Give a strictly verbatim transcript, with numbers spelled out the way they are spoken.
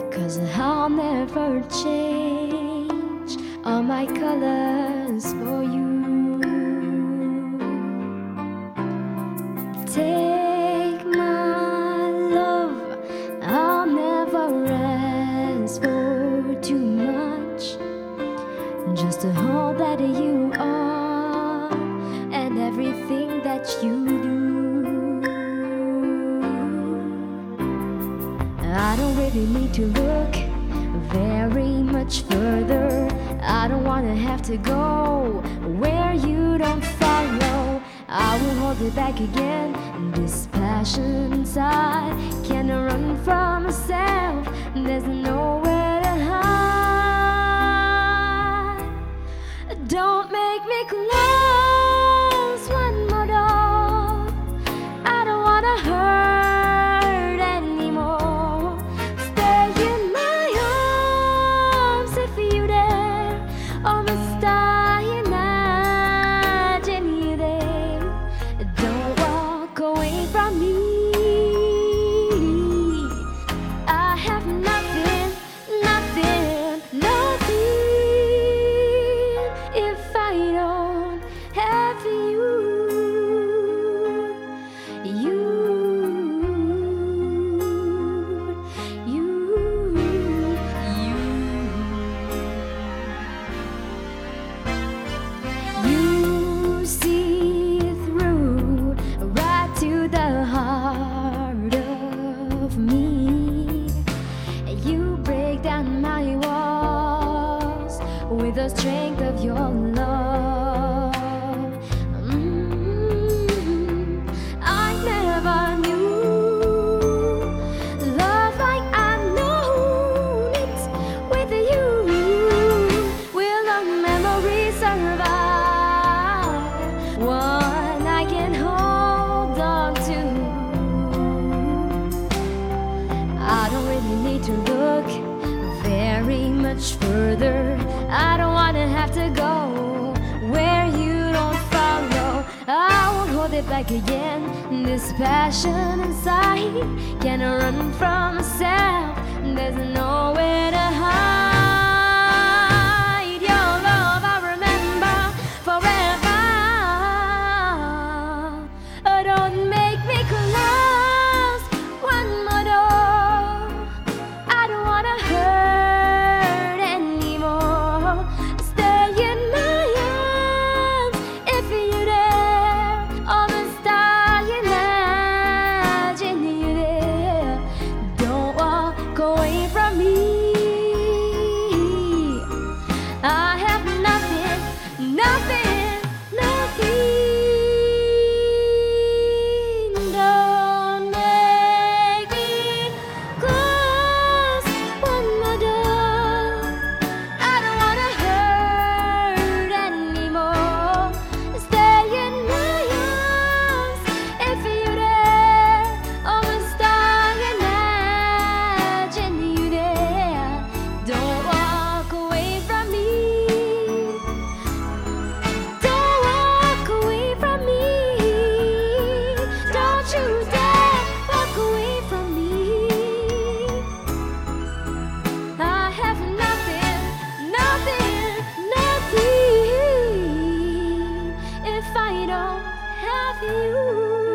'cause I'll never change all my colors for you. Take my love, I'll never ask for too much, just to hold that you are and everything that you do. I don't really need to look very much further. I don't wanna have to go where you don't follow. I will hold it back again. This passion inside can't run from myself. There's nowhere to hide. Don't make me close one more door. I don't wanna hurt anymore. Stay in my arms if you dare. Almost die, imagine you there. Don't walk away from me. I have nothing, nothing, nothing if I don't have you. You, you, you. You see through right to the heart of me. You break down my walls with the strength of your love. Mm, I never knew love like I know it with you. Will a memory survive? One I can hold on to. I don't really need to look very much further. I don't wanna have to go where you don't follow. I won't hold it back again. This passion inside can't run from myself. There's nowhere to hide. Your love I remember forever. Oh, don't make me close one more door. I don't wanna hurt anymore. Stay in my arms if you dare. Almost die, imagine you there. Don't walk away from me. I have nothing, nothing, nothing. Don't make me close one more door. I don't wanna hurt anymore. Stay in my arms if you dare. Almost die, imagine you there. Don't walk away from me. Don't walk away from me. Don't you dare walk away from me. I have nothing, nothing, nothing if I don't have you.